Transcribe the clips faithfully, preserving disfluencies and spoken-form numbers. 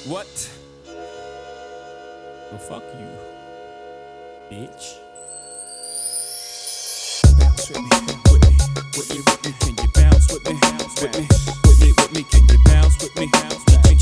What? Well, fuck you, bitch. Bounce with me, with me, with me, with me. Can you bounce with me? Bounce with me, with me, with me. Can you bounce with me? Bounce with me.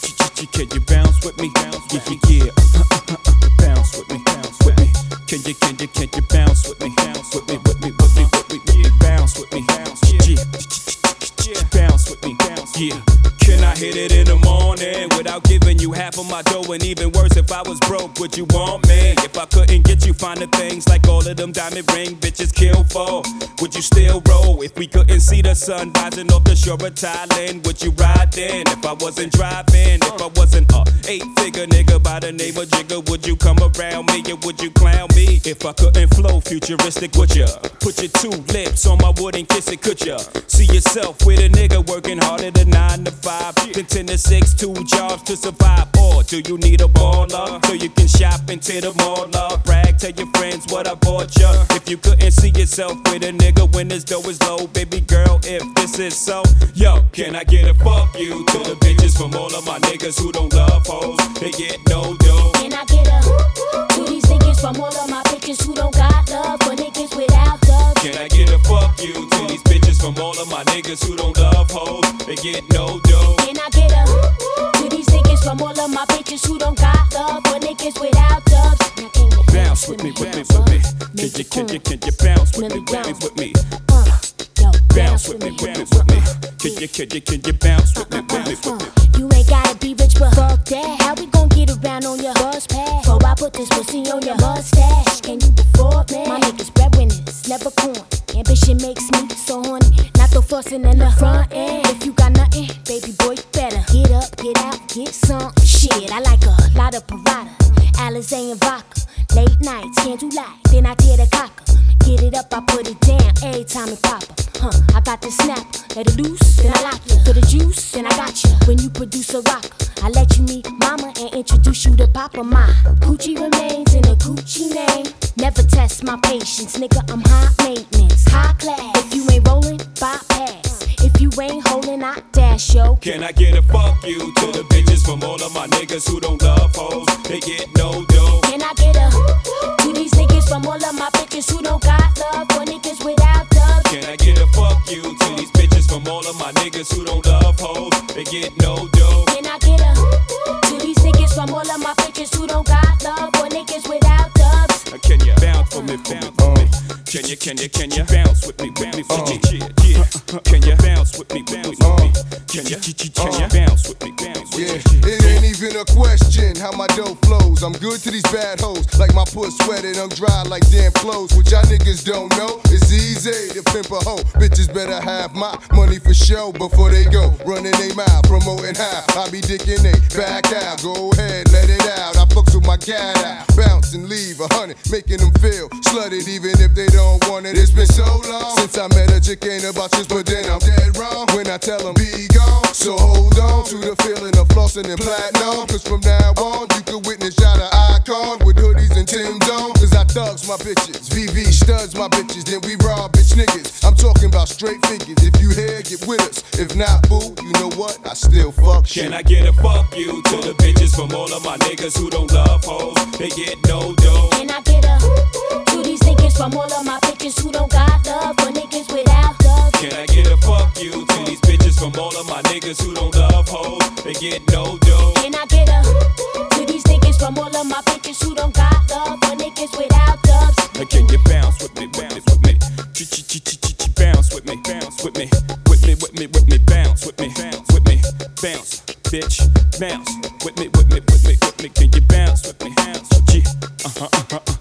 Can you bounce with me? Yeah, yeah, yeah. Bounce with me, bounce with me. Can you, can you, can you bounce with me? Bounce with me, with me, with me, with me, with me. Bounce with me, bounce, yeah, yeah. Bounce with me, bounce, yeah. Can I hit it in the morning without giving you half of my dough? And even worse, if I was broke, would you want me? If I couldn't get you finer things like all of them diamond ring bitches kill for, would you still roll? If we couldn't see the sun rising off the shore of Thailand, would you ride then? If I wasn't driving, if I wasn't a eight-figure nigga by the name of Jigga, would you come around me or would you clown me? If I couldn't flow futuristic, would ya? Put your two lips on my wood and kiss it, could ya? See yourself with a nigga working harder than nine to five. Then ten to six, two jobs to survive. Or do you need a baller so you can shop into the mall? Brag, tell your friends what I bought ya. If you couldn't see yourself with a nigga when his dough is low, baby girl, if this is so, yo, can I get a fuck you to the bitches from all of my niggas who don't love hoes? They get no dough. Can I get a to these niggas from all of my bitches who don't got love for niggas without dubs? Can I get a fuck you to these bitches from all of my niggas who don't love hoes? They get no dough. Can I get a to these niggas from all of my bitches who don't got love for niggas without dubs? Now can you bounce with me, with me, with me? Can you, can you, can you bounce with me, with me, with me? Uh, yo, bounce with me, with me, with me. Can you, can you, can you bounce with me, with me, with me? You ain't gotta be rich, but fuck that. How we gon' get around on your bus pass? Before I put this pussy on your mustache, can you afford me? My niggas breadwinners, never corn. Ambition makes me so horny. Not the fussing in the front end. If you got nothing, baby boy, you better get up, get out, get some shit. I like a lot of Parada, Alizé and vodka. Late nights, candlelight, then I tear the cocker. Get it up, I put it down every time it pop up. Huh, I got the snap, let it loose, then I lock you. For the juice, then I got you. When you produce a rocker, I let you meet mama and introduce you to papa. My Gucci remains in a Gucci name. Never test my patience, nigga, I'm high maintenance, high class. If you ain't rolling, bypass. If you ain't holding, I dash, yo. Can I get a fuck you to the bitches from all of my niggas who don't love hoes? They get no dough. Can I get a to these niggas from all of my bitches who don't got love for niggas without dubs? Can I get a fuck you to these bitches from all of my niggas who don't love hoes? They get no dough. Can I get a to these niggas from all of my bitches who don't got love for niggas without dubs? Can you bounce for me, bounce for me? Can you, can you, can you bounce with me, with me, with me? Yeah, yeah. Can you bounce with me, with me, with me? Can you, can you bounce with me, bounce with me? Yeah, it ain't even a question how my dough flows. I'm good to these bad hoes, like my puss sweated, I'm dry like damn clothes. What y'all niggas don't know, it's easy to pimp a hoe. Bitches better have my money for show before they go running they mouth, promoting how I be dicking they back out. Go ahead, let it out. I fucks with my cat out, bounce and leave a hundred, making them feel slutted even if they don't want it. It's been so long since I met a chick, ain't about this, but then I'm dead wrong when I tell them be gone. So hold on to the feeling of flossing and platinum, cause from now on you can witness y'all the icon with hoodies and Tim's on. Cause I thugs my bitches, V V studs my bitches, then we rob bitch niggas. I'm talking about straight figures. If you here, get with us. If not, boo, you know what? I still fuck shit. Can I get a fuck you to the bitches from all of my niggas who don't love hoes? They get no dough. Can I get a to these niggas from all of my bitches who don't got love for niggas without dubs? Can I get a fuck you to these bitches from all of my niggas who don't love hoes? They get no dough. Can I get a to these niggas from all of my bitches who don't got love for niggas without dubs? Can you bounce with me, bounce with me? Ch-ch-ch-ch-ch bounce with me, bounce with me, with me, with me, with me, bounce with me, bounce with me, bounce, bitch, bounce with me, with me, with me, with me. Can you bounce with me? Bounce, uh huh, uh huh.